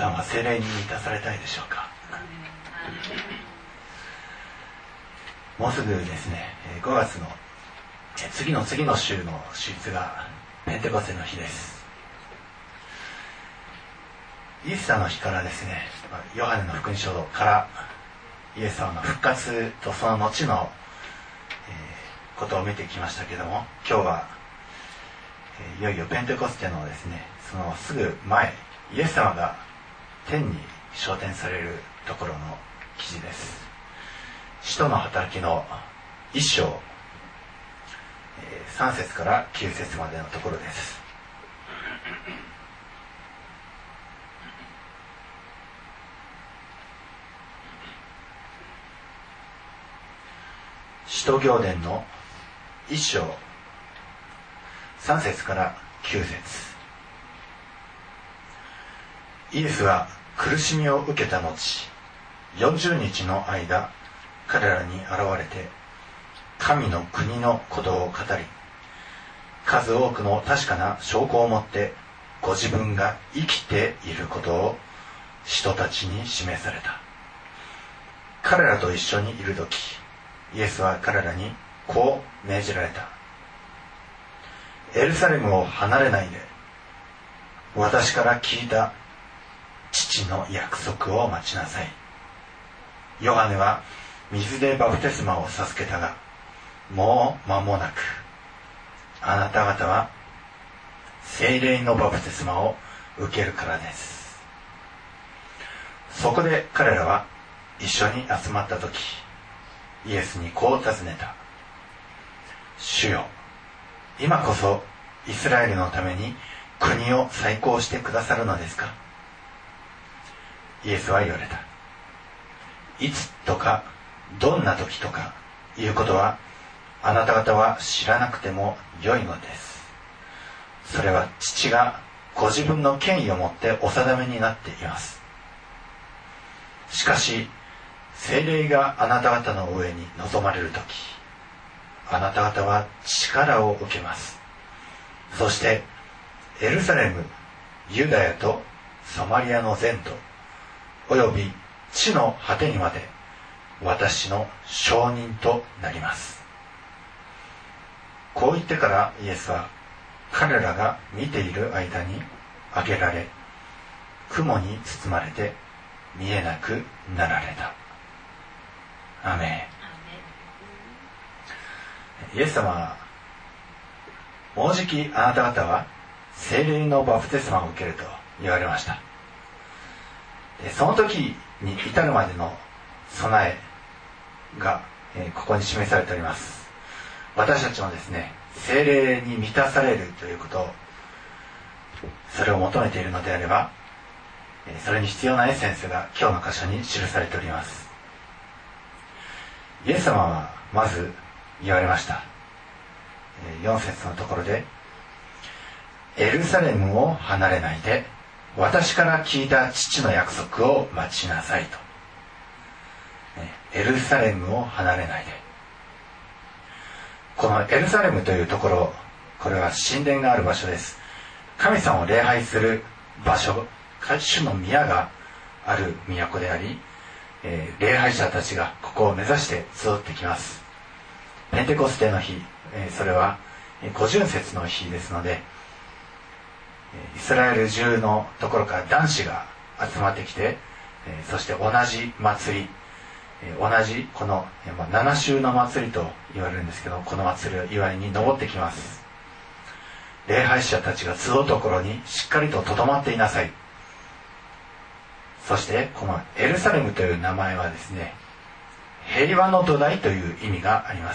さんは聖霊に満たされたいでしょうか。もうすぐですね、5月の次の週の週日がペンテコステの日です。イースターの日からですね、ヨハネの福音書からイエス様の復活とその後の、ことを見てきましたけども、今日はいよいよペンテコステのですね、そのすぐ前、イエス様が天に昇天されるところの記事です。使徒の働きの1章、3節から9節までのところです。使徒行伝の1章3節から9節。イエスは苦しみを受けた後、40日の間彼らに現れて神の国のことを語り、数多くの確かな証拠をもってご自分が生きていることを人たちに示された。彼らと一緒にいるとき、イエスは彼らにこう命じられた。エルサレムを離れないで、私から聞いた父の約束を待ちなさい。ヨハネは水でバプテスマを授けたが、もう間もなくあなた方は聖霊のバプテスマを受けるからです。そこで彼らは一緒に集まったとき、イエスにこう尋ねた。主よ、今こそイスラエルのために国を再興してくださるのですか。イエスは言われた。いつとかどんな時とかいうことはあなた方は知らなくてもよいのです。それは父がご自分の権威をもってお定めになっています。しかし聖霊があなた方の上に臨まれるとき、あなた方は力を受けます。そしてエルサレム、ユダヤとサマリアの全土および地の果てにまで私の証人となります。こう言ってからイエスは彼らが見ている間に上げられ、雲に包まれて見えなくなられた。アメン。イエス様は、もうじきあなた方は聖霊のバプテスマを受けると言われました。でその時に至るまでの備えが、ここに示されております。私たちもですね、聖霊に満たされるということ、それを求めているのであれば、それに必要なエッセンスが今日の箇所に記されております。イエス様はまず言われました。4節のところで、エルサレムを離れないで私から聞いた父の約束を待ちなさいと。エルサレムを離れないで。このエルサレムというところ、これは神殿がある場所です。神様を礼拝する場所、主の宮がある都であり、礼拝者たちがここを目指して集ってきます。ペンテコステの日、それは五旬節の日ですので、イスラエル中のところから男子が集まってきて、そして同じ祭り、同じこの7週の祭りと言われるんですけど、この祭りを祝いに登ってきます。礼拝者たちが集うところにしっかりと留まっていなさい。そしてこのエルサレムという名前はですね、平和の土台という意味があります。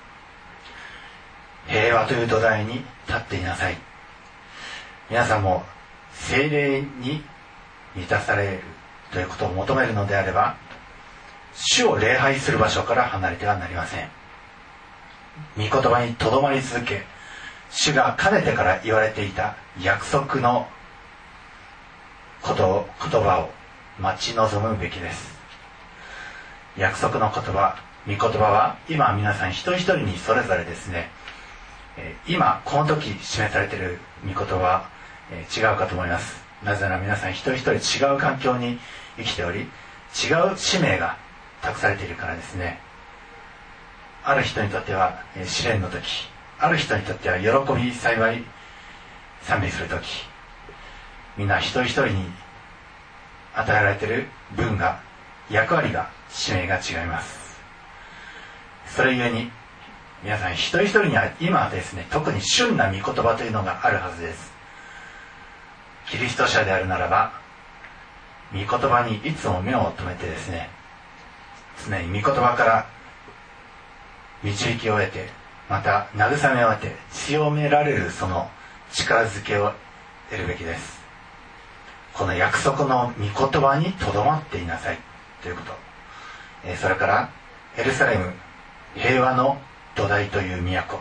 平和という土台に立っていなさい。皆さんも聖霊に満たされるということを求めるのであれば、主を礼拝する場所から離れてはなりません。御言葉にとどまり続け、主がかねてから言われていた約束の言葉を待ち望むべきです。約束の言葉、御言葉は今皆さん一人一人にそれぞれですね、今この時示されている御言葉は違うかと思います。 なぜなら皆さん一人一人違う環境に生きており、違う使命が託されているからですね。ある人にとっては試練の時、ある人にとっては喜び幸い賛美する時、みんな一人一人に与えられている分が、役割が、使命が違います。それゆえに皆さん一人一人には今ですね、特に旬な御言葉というのがあるはずです。キリスト者であるならば、御言葉にいつも目を留めてですね、常に御言葉から導きを得て、また慰めを得て、強められるその力づけを得るべきです。この約束の御言葉にとどまっていなさいということ、それからエルサレム、平和の土台という都、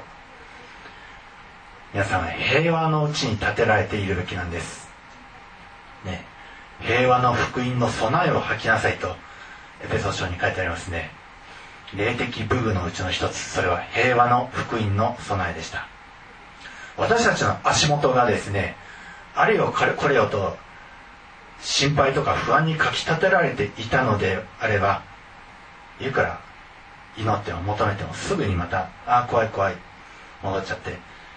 皆さんは平和のうちに建てられているべきなんですね。平和の福音の備えを吐きなさいとエペソ書に書いてありますね。霊的武具のうちの一つ、それは平和の福音の備えでした。私たちの足元がですね、あれよこれよと心配とか不安にかき立てられていたのであれば、いくら祈っても求めてもすぐにまた怖い戻っちゃって、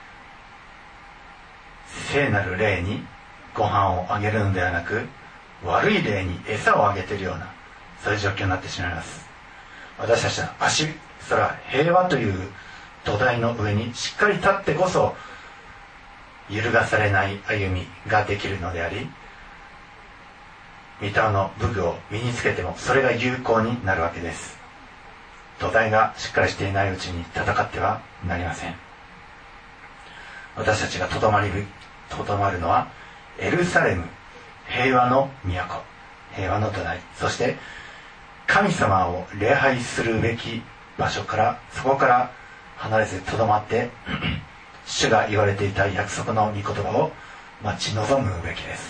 聖なる霊にご飯をあげるのではなく、悪い霊に餌をあげているような、そういう状況になってしまいます。私たちの足、それは平和という土台の上にしっかり立ってこそ、揺るがされない歩みができるのであり、御霊の武具を身につけてもそれが有効になるわけです。土台がしっかりしていないうちに戦ってはなりません。私たちがとどまるのはエルサレム、平和の都、平和の土台、そして神様を礼拝するべき場所から、そこから離れずとどまって主が言われていた約束の御言葉を待ち望むべきです。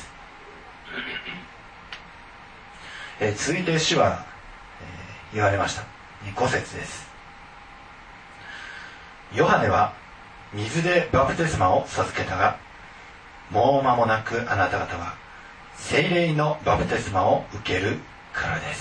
続いて主は、言われました。5節です。ヨハネは水でバプテスマを授けたが、もう間もなくあなた方は聖霊のバプテスマを受けるからです、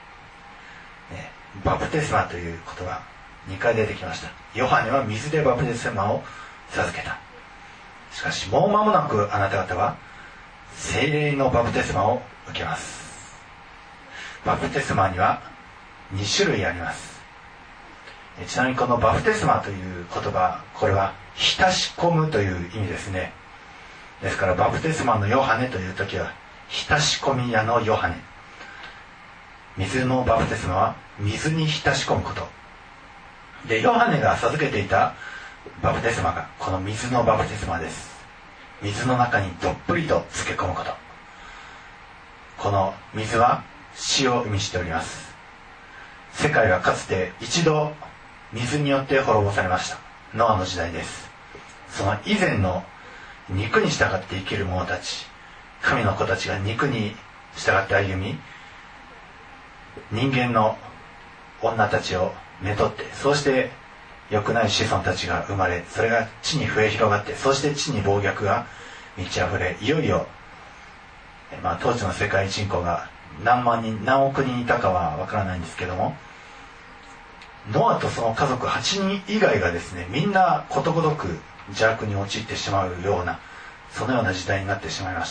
バプテスマという言葉2回出てきました。ヨハネは水でバプテスマを授けた。しかしもう間もなくあなた方は聖霊のバプテスマを受けます。バプテスマには2種類あります。ちなみにこのバプテスマという言葉、これは浸し込むという意味ですね。ですからバプテスマのヨハネという時は浸し込み屋のヨハネ、水のバプテスマは水に浸し込むことで、ヨハネが授けていたバプテスマがこの水のバプテスマです。水の中にどっぷりと漬け込むこと。この水は死を意味しております。世界はかつて一度水によって滅ぼされました。ノアの時代です。その以前の肉に従って生きる者たち、神の子たちが肉に従って歩み、人間の女たちをめとって、そうして良くない子孫たちが生まれ、それが地に増え広がって、そして地に暴虐が満ち溢れ、いよいよ、当時の世界人口が何万人何億人いたかは分からないんですけども、ノアとその家族8人以外がですね、みんなことごとく邪悪に陥ってしまうような、そのような時代になってしまいました。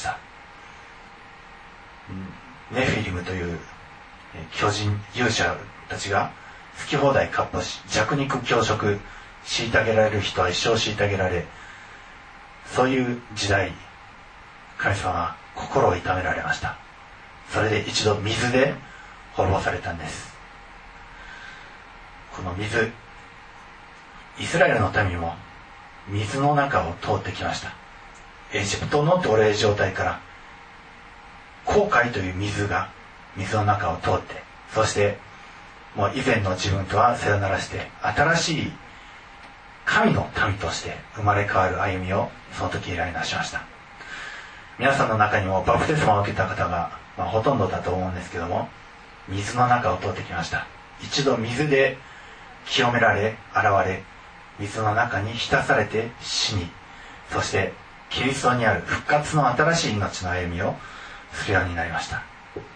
ネフィリムという巨人勇者たちが好き放題かっ歩し、弱肉強食、虐げられる人は一生虐げられ、そういう時代、神様は心を痛められました。それで一度水で滅ぼされたんです。この水、イスラエルの民も水の中を通ってきました。エジプトの奴隷状態から紅海という水が水の中を通って、そしてもう以前の自分とはさよならして、新しい神の民として生まれ変わる歩みをその時以来なしました。皆さんの中にもバプテスマを受けた方が、ほとんどだと思うんですけども、水の中を通ってきました。一度水で清められ、洗われ、水の中に浸されて死に、そしてキリストにある復活の新しい命の歩みをするようになりました。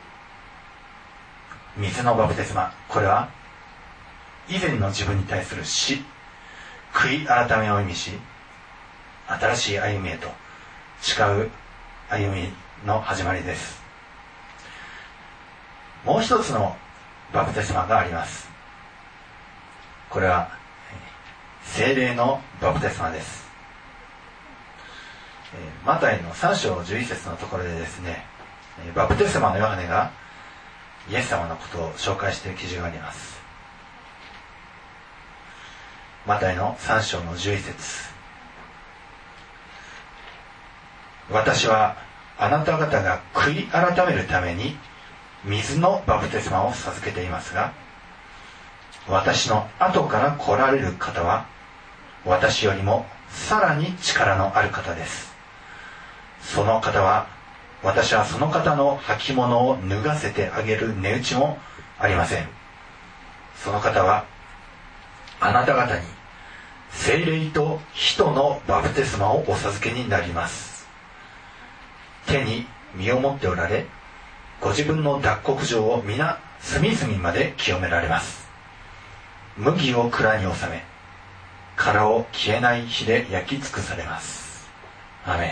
水のバプテスマ、これは以前の自分に対する死、悔い改めを意味し、新しい歩みへと誓う歩みの始まりです。もう一つのバプテスマがあります。これは聖霊のバプテスマです。マタイの3章11節のところでですね、バプテスマのヨハネがイエス様のことを紹介している記事があります。マタイの3章の11節、私はあなた方が悔い改めるために水のバプテスマを授けていますが、私の後から来られる方は私よりもさらに力のある方です。その方は、私はその方の履物を脱がせてあげる値打ちもありません。その方はあなた方に聖霊と火とのバプテスマをお授けになります。手に身を持っておられ、ご自分の脱穀場を皆隅々まで清められます。麦を蔵に収め、殻を消えない火で焼き尽くされます。アメン。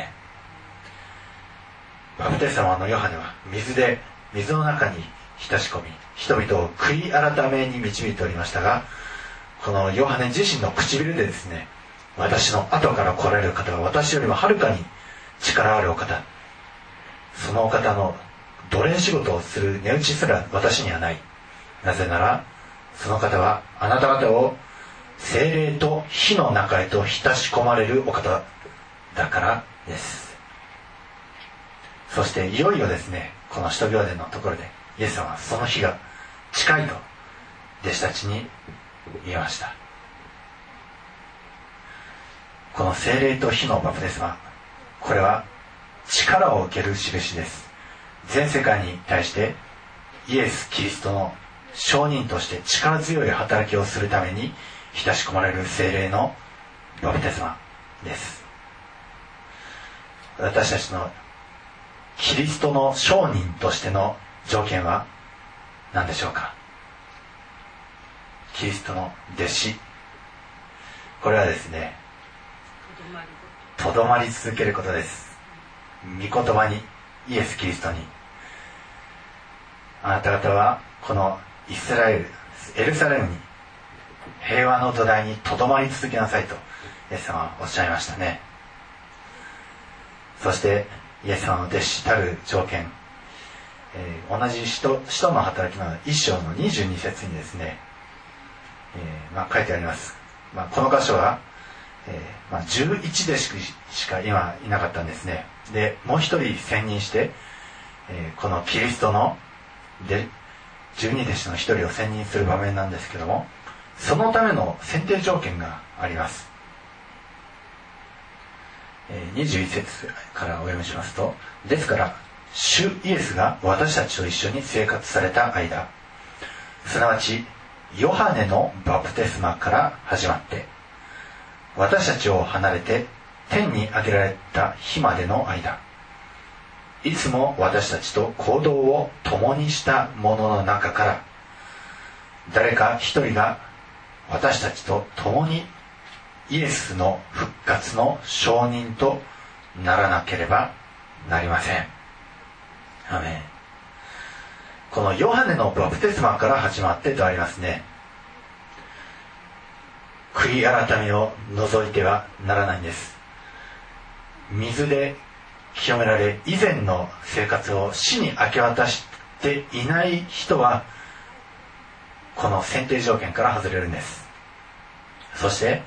バプテスマのヨハネは水の中に浸し込み、人々を悔い改めに導いておりましたが、このヨハネ自身の唇でですね、私の後から来られる方は私よりもはるかに力あるお方、そのお方の奴隷仕事をする値打ちすら私にはない。なぜならその方はあなた方を聖霊と火の中へと浸し込まれるお方だからです。そしていよいよですね、この使徒行伝のところでイエス様はその日が近いと弟子たちに言いました。この聖霊と火のバプテスマ、これは力を受ける印です。全世界に対してイエス・キリストの証人として力強い働きをするために浸し込まれる聖霊のバプテスマです。私たちのキリストの証人としての条件は何でしょうか。キリストの弟子、これはですね、とどまり続けることです。御言葉に、イエス・キリストに、あなた方はこのイスラエル、エルサレムに平和の土台にとどまり続けなさいとイエス様はおっしゃいましたね。そしてイエス様の弟子たる条件、同じ使徒の働きの1章の22節にですね、書いてあります。この箇所は、11弟子しか今いなかったんですね。でもう一人選任して、このキリストの12弟子の一人を選任する場面なんですけども、そのための選定条件があります。21節からお読みしますと、ですから主イエスが私たちと一緒に生活された間、すなわちヨハネのバプテスマから始まって私たちを離れて天に上げられた日までの間、いつも私たちと行動を共にした者の中から誰か一人が私たちと共にイエスの復活の証人とならなければなりません。アメン。このヨハネのバプテスマから始まってとありますね。悔い改めを除いてはならないんです。水で清められ以前の生活を死に明け渡していない人はこの選定条件から外れるんです。そして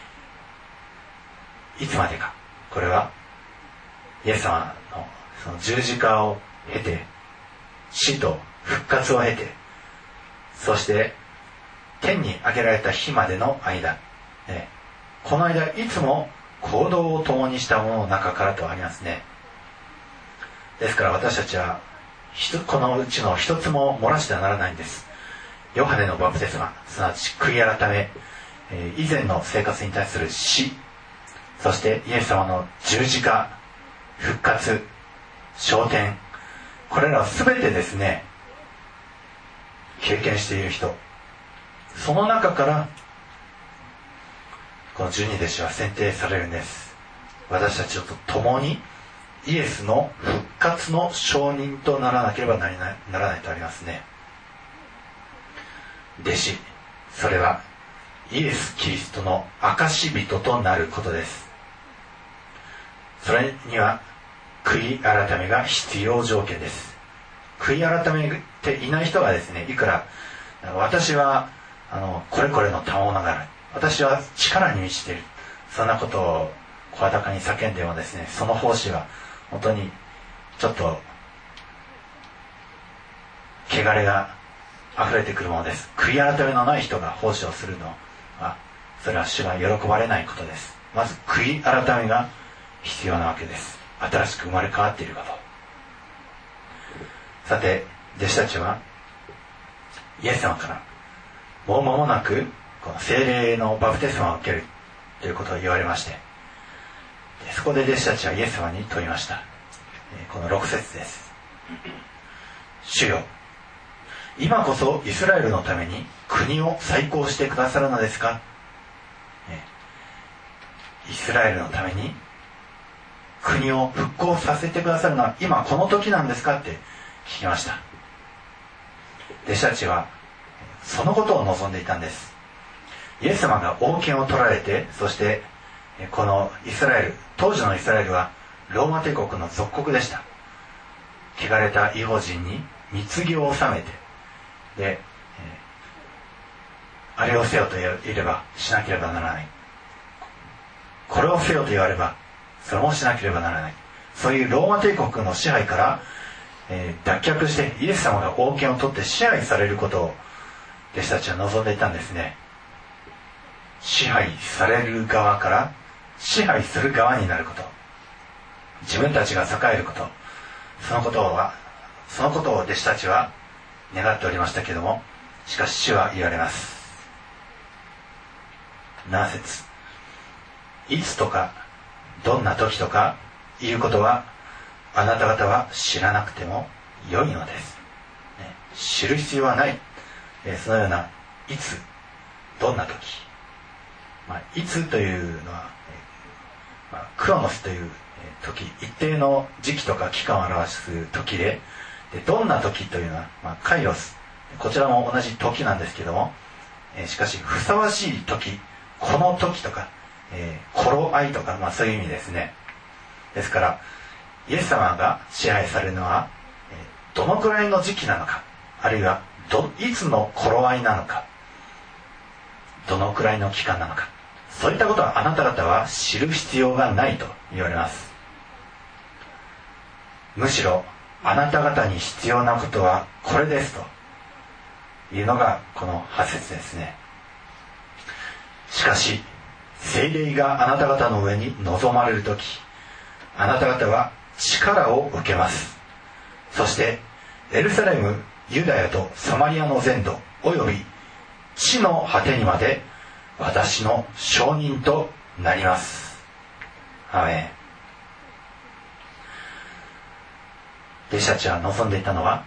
いつまでか、これはイエス様のその十字架を経て、死と復活を経て、そして天に上げられた日までの間、この間いつも行動を共にした者の中からとありますね。ですから私たちはこのうちの一つも漏らしてはならないんです。ヨハネのバプテスマ、すなわち悔い改め、以前の生活に対する死、 そしてイエス様の十字架、復活、昇天、これらを全てですね経験している人、その中からこの十二弟子は選定されるんです。私たちと共にイエスの復活の証人とならなければならないとありますね。弟子、それはイエス・キリストの証人となることです。それには悔い改めが必要条件です。悔い改めていない人がですね、いくら私はこれこれの賜物がある、私は力に満ちている、そんなことを声高に叫んでもですね、その奉仕は本当にちょっと汚れが溢れてくるものです。悔い改めのない人が奉仕をするのは、それは主が喜ばれないことです。まず悔い改めが必要なわけです。新しく生まれ変わっていること。さて、弟子たちはイエス様からもう間もなくこの聖霊のバプテスマを受けるということを言われまして、そこで弟子たちはイエス様に問いました。この6節です。主よ、今こそイスラエルのために国を再興してくださるのですか。イスラエルのために国を復興させてくださるのは今この時なんですかって聞きました。弟子たちはそのことを望んでいたんです。イエス様が王権を取られて、そしてこのイスラエル、当時のイスラエルはローマ帝国の属国でした。汚れた異邦人に貢ぎを納めて、で、あれをせよと言えればしなければならない、これをせよと言わればそれもしなければならない、そういうローマ帝国の支配から、脱却してイエス様が王権を取って支配されることを弟子たちは望んでいたんですね。支配される側から支配する側になること、自分たちが栄えること、そのことを弟子たちは願っておりましたけれども、しかし主は言われます。7節、いつとかどんな時とかいうことはあなた方は知らなくても良いのです、知る必要はない。そのようないつどんな時、いつというのは、クロノスという時、一定の時期とか期間を表す時で、どんな時というのは、カイロス、こちらも同じ時なんですけども、しかしふさわしい時、この時とか、頃合いとか、そういう意味ですね。ですからイエス様が支配されるのは、どのくらいの時期なのか、あるいはいつの頃合いなのか、どのくらいの期間なのか、そういったことはあなた方は知る必要がないと言われます。むしろあなた方に必要なことはこれですというのがこの8節ですね。しかし聖霊があなた方の上に臨まれるとき、あなた方は力を受けます。そしてエルサレム、ユダヤとサマリアの全土および地の果てにまで私の証人となります。アーメン。弟子たちは望んでいたのは、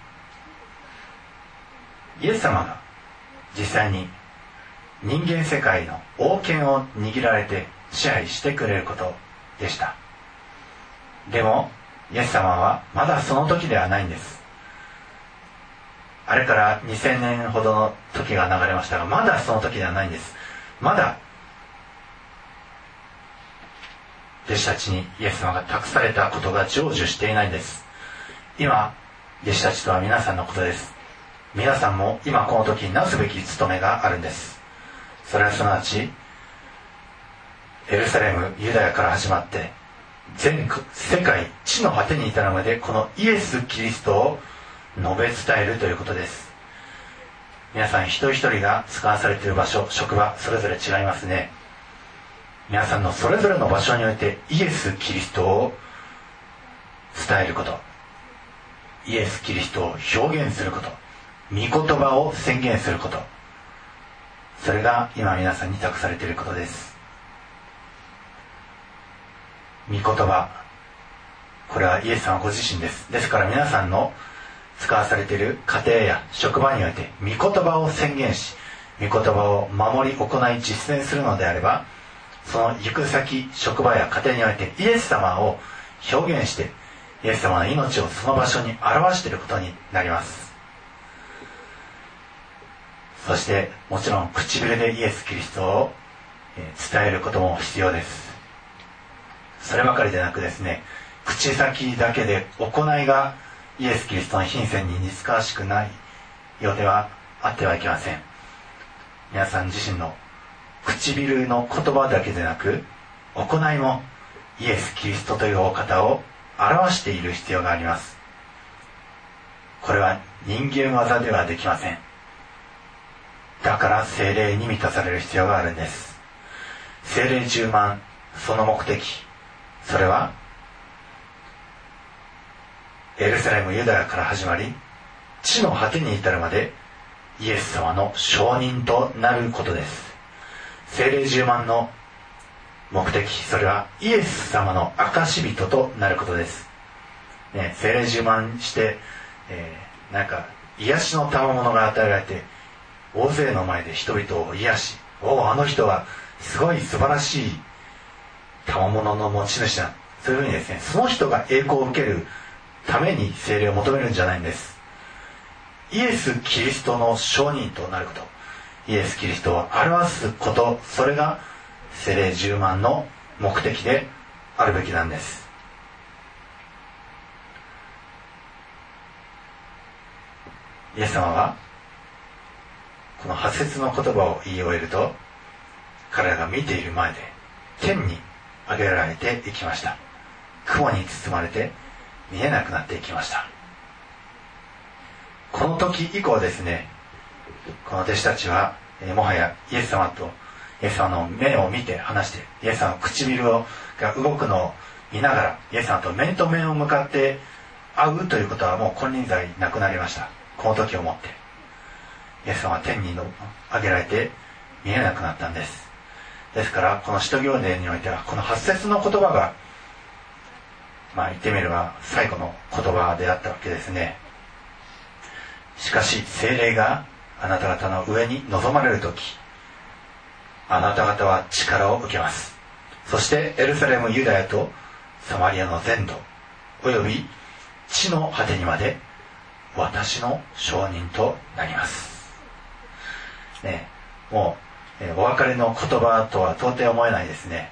イエス様が実際に人間世界の王権を握られて支配してくれることでした。でもイエス様はまだその時ではないんです。あれから2000年ほどの時が流れましたが、まだその時ではないんです。まだ弟子たちにイエス様が託されたことが成就していないんです。今弟子たちとは皆さんのことです。皆さんも今この時になすべき務めがあるんです。それはすなわちエルサレム、ユダヤから始まって全世界、地の果てに至るまでこのイエス・キリストを述べ伝えるということです。皆さん一人一人が使わされている場所、職場、それぞれ違いますね。皆さんのそれぞれの場所においてイエス・キリストを伝えること、イエス・キリストを表現すること、御言葉を宣言すること、それが今皆さんに託されていることです。 御言葉、これはイエス様ご自身です。ですから皆さんの使わされている家庭や職場において御言葉を宣言し、御言葉を守り行い実践するのであれば、その行く先、職場や家庭においてイエス様を表現して、イエス様の命をその場所に表していることになります。そしてもちろん唇でイエス・キリストを伝えることも必要です。そればかりでなくですね、口先だけで行いがイエス・キリストの品性に似つかわしくないようではあってはいけません。皆さん自身の唇の言葉だけでなく、行いもイエス・キリストというお方を表している必要があります。これは人間技ではできません。だから聖霊に満たされる必要があるんです。聖霊充満、その目的、それはエルサレムユダヤから始まり、地の果てに至るまでイエス様の証人となることです。聖霊充満の目的、それはイエス様の証人となることです、聖霊充満して、なんか癒しの賜物が与えられて、大勢の前で人々を癒し、あの人はすごい素晴らしい賜物の持ち主だ、そういうふうにですね、その人が栄光を受けるために聖霊を求めるんじゃないんです。イエス・キリストの証人となること、イエス・キリストを表すこと、それが聖霊充満の目的であるべきなんです。イエス様はこの8節の言葉を言い終えると、彼らが見ている前で天に上げられていきました。雲に包まれて見えなくなっていきました。この時以降ですね、この弟子たちはもはやイエス様の目を見て話して、イエス様の唇が動くのを見ながらイエス様と面と面を向かって会うということはもう金輪際なくなりました。この時をもってイエス様は天に上げられて見えなくなったんです。ですからこの使徒行伝においてはこの8節の言葉が、言ってみれば最後の言葉であったわけですね。しかし聖霊があなた方の上に臨まれる時、あなた方は力を受けます。そしてエルサレム、ユダヤとサマリアの全土および地の果てにまで私の証人となります。もう、お別れの言葉とは到底思えないですね。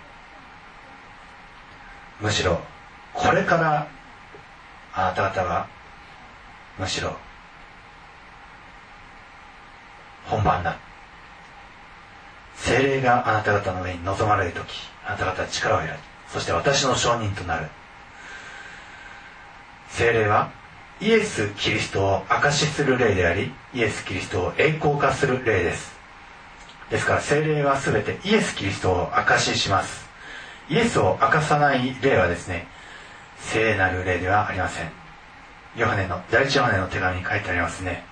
むしろこれからあなた方はむしろ本番だ。聖霊があなた方の上に臨まれるとき、あなた方は力を得る。そして私の証人となる。聖霊はイエス・キリストを証しする霊であり、イエス・キリストを栄光化する霊です。ですから聖霊は全てイエス・キリストを証しします。イエスを明かさない霊はですね、聖なる霊ではありません。第一ヨハネの手紙に書いてありますね。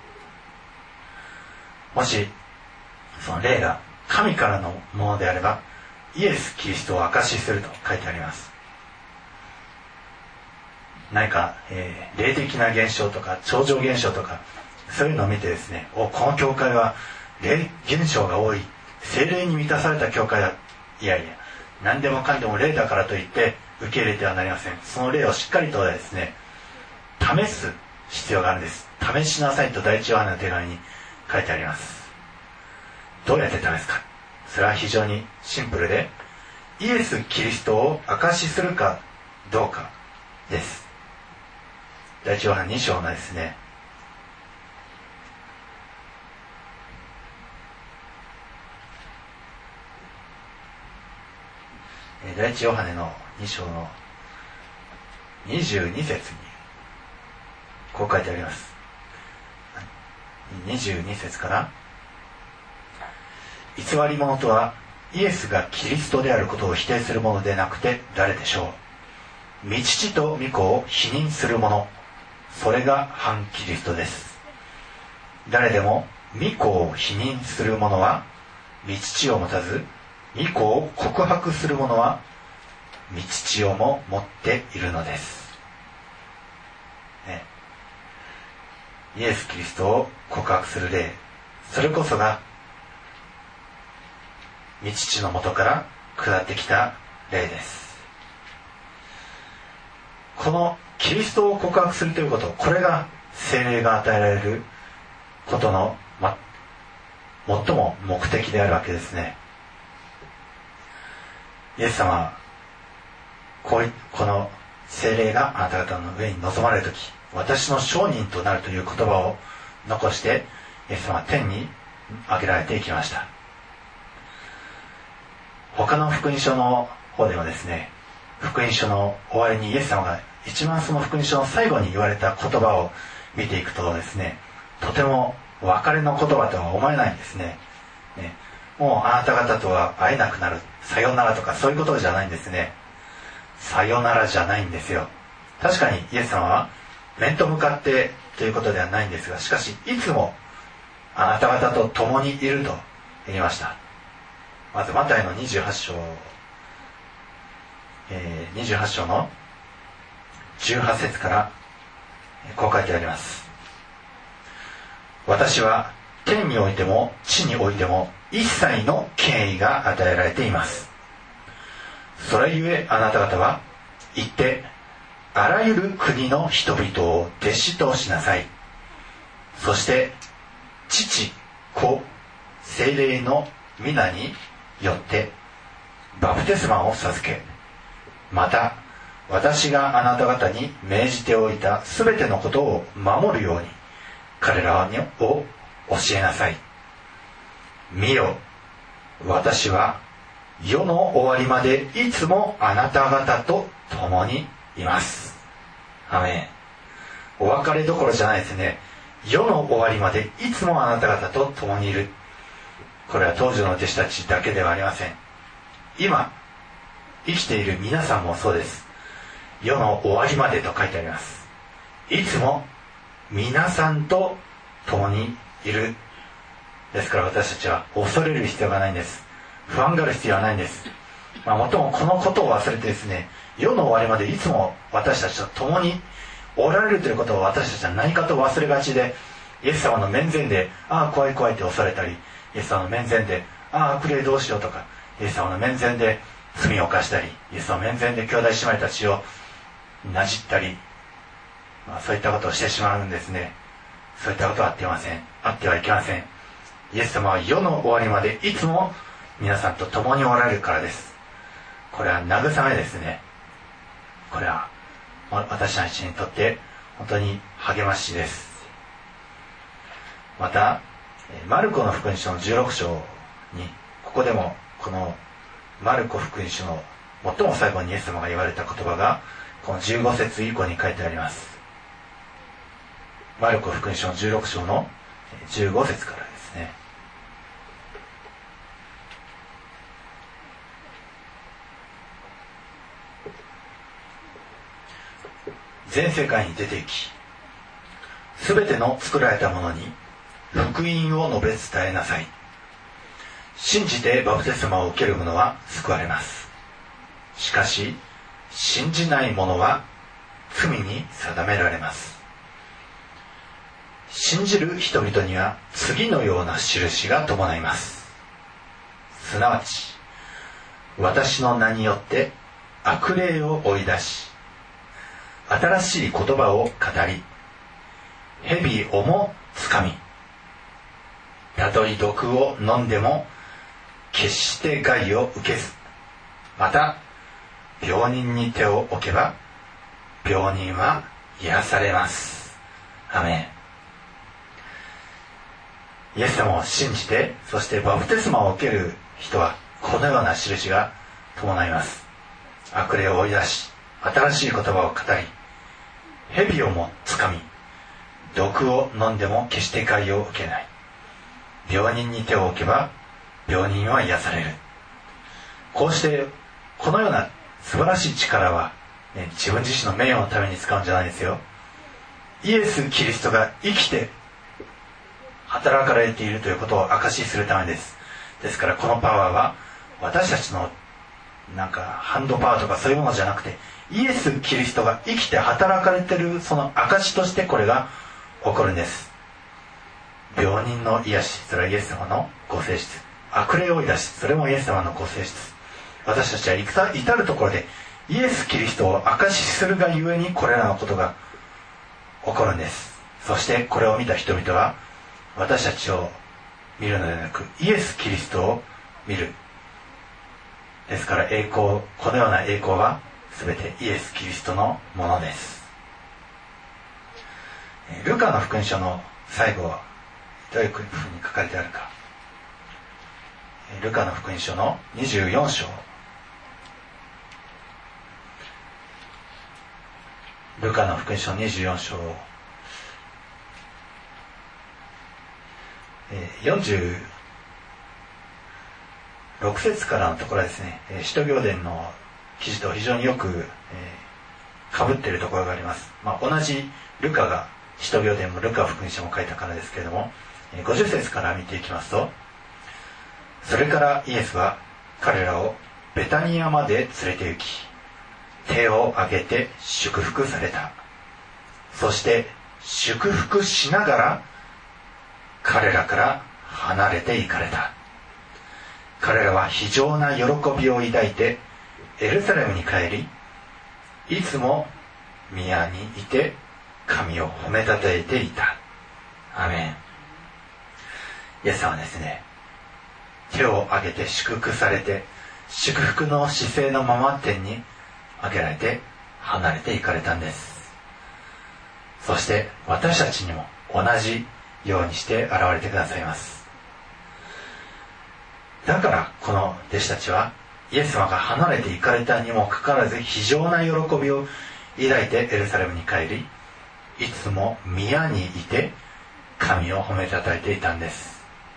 もしその霊が神からのものであれば、イエス・キリストを証しすると書いてあります。何か、霊的な現象とか超常現象とかそういうのを見てですね、この教会は霊現象が多い、聖霊に満たされた教会だ。いやいや、何でもかんでも霊だからといって受け入れてはなりません。その霊をしっかりとですね、試す必要があるんです。試しなさいと第一ヨハネの手紙に書いてあります。どうやって試すか。それは非常にシンプルで、イエス・キリストを証しするかどうかです。第一ヨハネ2章のですね、第一ヨハネの2章の22節にこう書いてあります。22節から、偽り者とはイエスがキリストであることを否定するものでなくて誰でしょう。御父と御子を否認する者、それが反キリストです。誰でも御子を否認する者は御父を持たず、御子を告白する者は御父をも持っているのです、ね、イエス・キリストを告白する霊、それこそが御父のもとから下ってきた霊です。このキリストを告白するということ、これが聖霊が与えられることの、最も目的であるわけですね。イエス様はこの聖霊があなた方の上に臨まれるとき、私の証人となるという言葉を残してイエス様は天に上げられていきました。他の福音書の方ではですね、福音書の終わりにイエス様が一番その福音書の最後に言われた言葉を見ていくとですね、とても別れの言葉とは思えないんですね。もうあなた方とは会えなくなる、さよならとかそういうことじゃないんですね。さよならじゃないんですよ。確かにイエス様は面と向かってということではないんですが、しかしいつもあなた方と共にいると言いました。まずマタイの28章の18節からこう書いてあります。私は天においても地においても一切の権威が与えられています。それゆえあなた方は行ってあらゆる国の人々を弟子としなさい。そして父、子、聖霊の皆によってバプテスマを授け、また私があなた方に命じておいたすべてのことを守るように彼らを教えなさい。見よ、私は世の終わりまでいつもあなた方と共にいます。アメン。お別れどころじゃないですね。世の終わりまでいつもあなた方と共にいる。これは当時の弟子たちだけではありません。今生きている皆さんもそうです。世の終わりまでと書いてあります。いつも皆さんと共にいる。ですから私たちは恐れる必要がないんです。不安がある必要はないんです。もっともこのことを忘れてですね、世の終わりまでいつも私たちと共におられるということを私たちは何かと忘れがちで、イエス様の面前で怖い怖いって恐れたり、イエス様の面前で悪霊どうしようとか、イエス様の面前で罪を犯したり、イエス様の面前で兄弟姉妹たちをなじったり、そういったことをしてしまうんですね。そういったことはあってはいけません。イエス様は世の終わりまでいつも皆さんと共におられるからです。これは慰めですね。これは私たちにとって本当に励ましです。またマルコの福音書の16章に、ここでもこのマルコ福音書の最も最後にイエス様が言われた言葉がこの15節以降に書いてあります。マルコ福音書の16章の15節からですね。全世界に出て行き、すべての作られたものに福音を述べ伝えなさい。信じてバプテスマを受ける者は救われます。しかし信じない者は罪に定められます。信じる人々には次のような印が伴います。すなわち私の名によって悪霊を追い出し、新しい言葉を語り、蛇をもつかみ、たとえ毒を飲んでも決して害を受けず、また病人に手を置けば病人は癒されます。アメン。イエス様を信じて、そしてバプテスマを受ける人はこのような印が伴います。悪霊を追い出し、新しい言葉を語り、蛇をもつかみ、毒を飲んでも決して害を受けない。病人に手を置けば病人は癒される。こうしてこのような素晴らしい力は、自分自身の名誉のために使うんじゃないですよ。イエス・キリストが生きて働かれているということを証しするためです。ですからこのパワーは私たちのなんかハンドパワーとかそういうものじゃなくて、イエス・キリストが生きて働かれているその証としてこれが起こるんです。病人の癒し、それはイエス様のご性質。悪霊を追い出し、それもイエス様のご性質。私たちは至るところでイエス・キリストを証しするがゆえにこれらのことが起こるんです。そしてこれを見た人々は私たちを見るのではなくイエス・キリストを見る。ですから栄光、このような栄光は全てイエス・キリストのものです。ルカの福音書の最後はどういうふうに書かれてあるか。ルカの福音書の24章。ルカの福音書24章46節からのところですね。使徒行伝の記事と非常によく被っているところがあります。同じルカが使徒行伝もルカ福音書も書いたからですけれども、50節から見ていきますと、それからイエスは彼らをベタニアまで連れて行き、手を挙げて祝福された。そして祝福しながら彼らから離れて行かれた。彼らは非常な喜びを抱いてエルサレムに帰り、いつも宮にいて神を褒めたたえていた。アメン。イエス様はですね、手を挙げて祝福されて、祝福の姿勢のまま天に上げられて離れていかれたんです。そして私たちにも同じようにして現れてくださいます。だからこの弟子たちはイエス様が離れていかれたにもかかわらず非常な喜びを抱いてエルサレムに帰り、いつも宮にいて神を褒めたたえていたんです。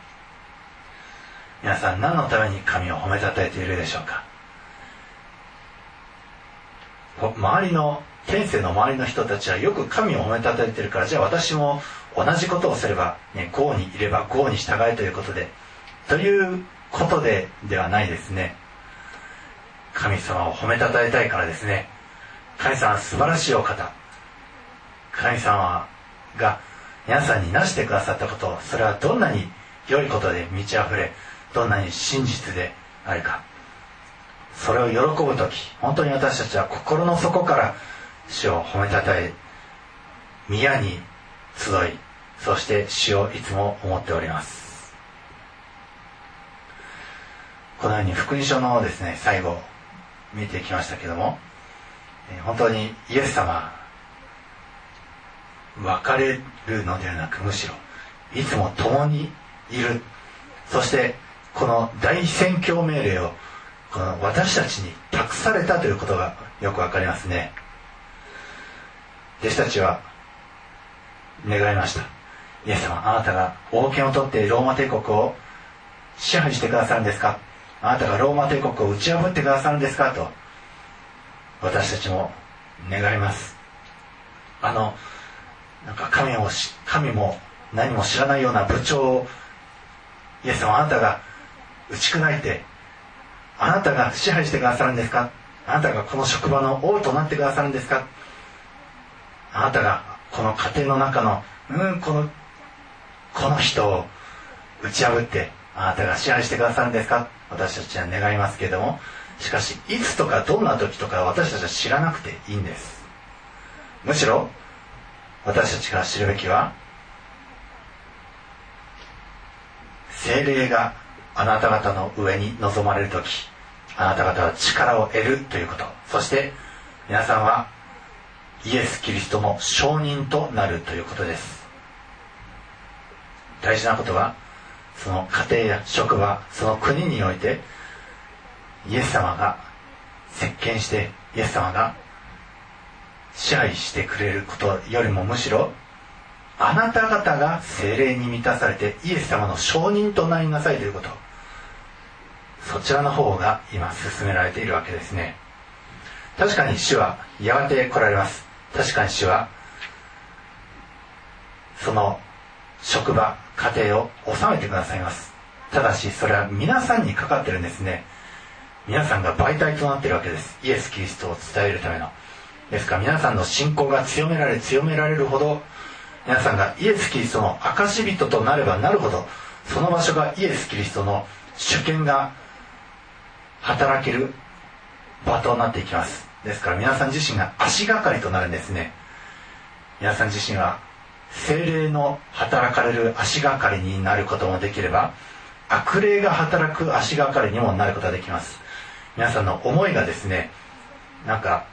皆さん何のために神を褒めたたえているでしょうか。周りの天性の周りの人たちはよく神を褒めたたえているから、じゃあ私も同じことをすれば、郷にいれば郷に従えということでということではないですね。神様を褒めたたえたいからですね。神様は素晴らしいお方、神様が皆さんになしてくださったこと、それはどんなに良いことで満ち溢れ、どんなに真実であるか、それを喜ぶとき、本当に私たちは心の底から主を褒めたたえ、宮に集い、そして主をいつも思っております。このように福音書のですね、最後見てきましたけども、本当にイエス様別れるのではなく、むしろいつも共にいる。そしてこの大宣教命令をこの私たちに託されたということがよくわかりますね。弟子たちは願いました。イエス様、あなたが王権を取ってローマ帝国を支配してくださるんですか。あなたがローマ帝国を打ち破ってくださるんですかと私たちも願います。なんか神も何も知らないような部長をイエス様、あなたが打ち砕いて、あなたが支配してくださるんですか。あなたがこの職場の王となってくださるんですか。あなたがこの家庭の中のこの人を打ち破ってあなたが支配してくださるんですか。私たちは願いますけれども、しかしいつとかどんな時とか私たちは知らなくていいんです。むしろ私たちが知るべきは、聖霊があなた方の上に臨まれる時、あなた方は力を得るということ、そして皆さんはイエス・キリストの証人となるということです。大事なことは、その家庭や職場、その国においてイエス様が席巻して、イエス様が支配してくれることよりも、むしろあなた方が聖霊に満たされてイエス様の証人となりなさいということ、そちらの方が今進められているわけですね。確かに主はやがて来られます。確かに主はその職場、家庭を治めてくださいます。ただしそれは皆さんにかかってるんですね。 皆さんが媒体となっているわけです。イエス・キリストを伝えるための。ですから皆さんの信仰が強められるほど、皆さんがイエス・キリストの証人となればなるほど、その場所がイエス・キリストの主権が働ける場となっていきます。ですから皆さん自身が足がかりとなるんですね。皆さん自身は聖霊の働かれる足がかりになることもできれば、悪霊が働く足がかりにもなることができます。皆さんの思いがですね、なんか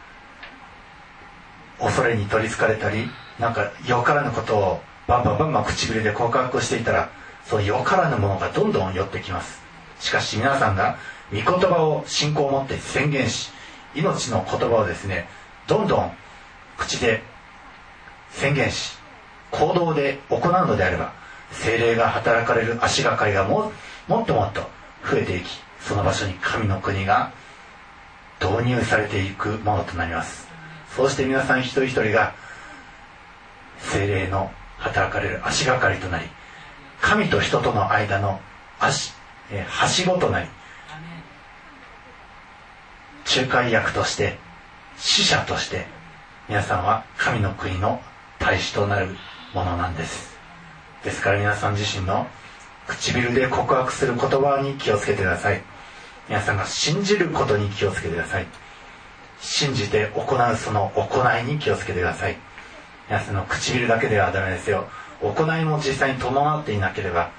恐れに取りつかれたり、なんかよからぬことをバンバン唇で告白していたら、そのよからぬものがどんどん寄ってきます。しかし皆さんが御言葉を信仰を持って宣言し、命の言葉をですね、どんどん口で宣言し、行動で行うのであれば、聖霊が働かれる足がかりがもっと増えていき、その場所に神の国が導入されていくものとなります。そうして皆さん一人一人が聖霊の働かれる足がかりとなり、神と人との間のはしごとなり、仲介役として、使者として、皆さんは神の国の大使となるものなんです。ですから皆さん自身の唇で告白する言葉に気をつけてください。皆さんが信じることに気をつけてください。信じて行うその行いに気をつけてください。皆さんの唇だけではダメですよ。行いも実際に伴っていなければ、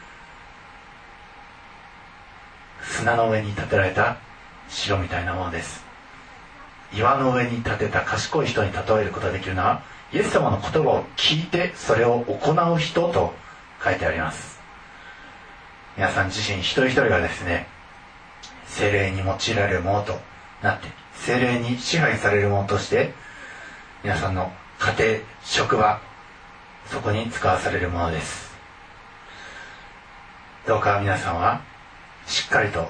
砂の上に建てられた城みたいなものです。岩の上に建てた賢い人に例えることができるのは、イエス様の言葉を聞いてそれを行う人と書いてあります。皆さん自身一人一人がですね、聖霊に用いられるものとなって、聖霊に支配されるものとして、皆さんの家庭、職場、そこに使わされるものです。どうか皆さんはしっかりと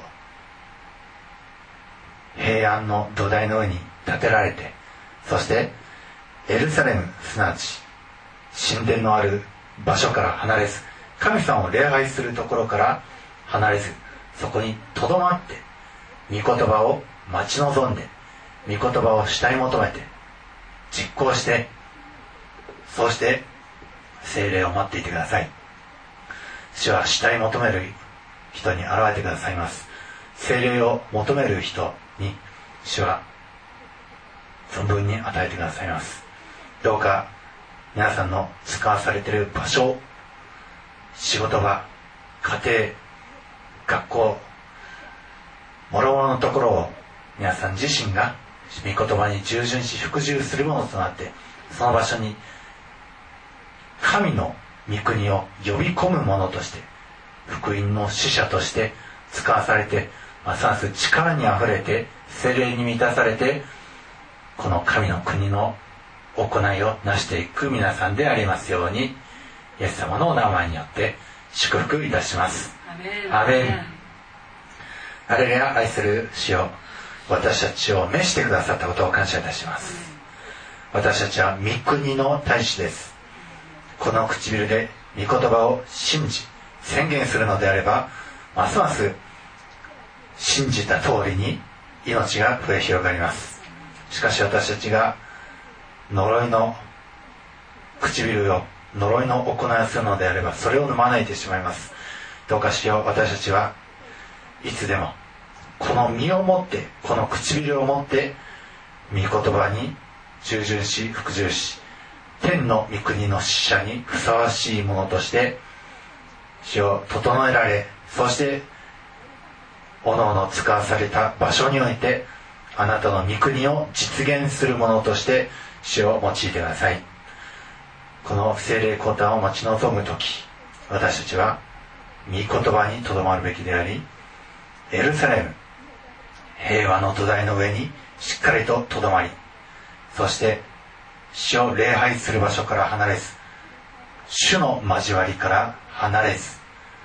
平安の土台の上に建てられて、そしてエルサレム、すなわち神殿のある場所から離れず、神様を礼拝するところから離れず、そこにとどまって御言葉を待ち望んで、御言葉を慕い求めて実行して、そうして聖霊を待っていてください。主は慕い求める人に現れてくださいます。聖霊を求める人に主は存分に与えてくださいます。どうか皆さんの使わされている場所、仕事場、家庭、学校、諸々のところを皆さん自身が御言葉に従順し服従するものとなって、その場所に神の御国を呼び込むものとして、福音の使者として使わされて、ますます力にあふれて聖霊に満たされて、この神の国の行いを成していく皆さんでありますように、イエス様のお名前によって祝福いたします。アメン。ハレルヤ。愛する主よ、私たちを召してくださったことを感謝いたします。私たちは御国の大使です。この唇で御言葉を信じ宣言するのであれば、ますます信じた通りに命が増え広がります。しかし私たちが呪いの唇を、呪いの行いをするのであれば、それを招いてしまいます。どうかしよう、私たちはいつでもこの身をもって、この唇をもって御言葉に従順し服従し、天の御国の使者にふさわしいものとして主を整えられ、そしておのおの使わされた場所においてあなたの御国を実現するものとして主を用いてください。この聖霊降誕を待ち望むとき、私たちは御言葉にとどまるべきであり、エルサレム、平和の土台の上にしっかりととどまり、そして主を礼拝する場所から離れず、主の交わりから離れず、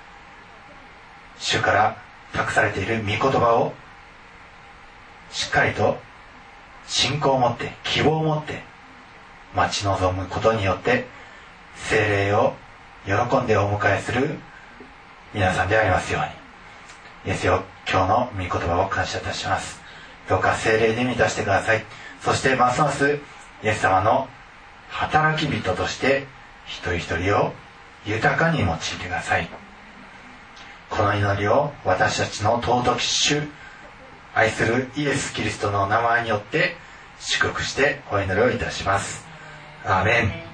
主から託されている御言葉をしっかりと信仰を持って、希望を持って待ち望むことによって、聖霊を喜んでお迎えする皆さんでありますように。イエスよ、 今日の御言葉を感謝いたします。どうか聖霊で満たしてください。そしてますますイエス様の働き人として一人一人を豊かに用いてください。この祈りを私たちの尊き主、愛するイエス・キリストの名前によって祝福してお祈りをいたします。アーメン。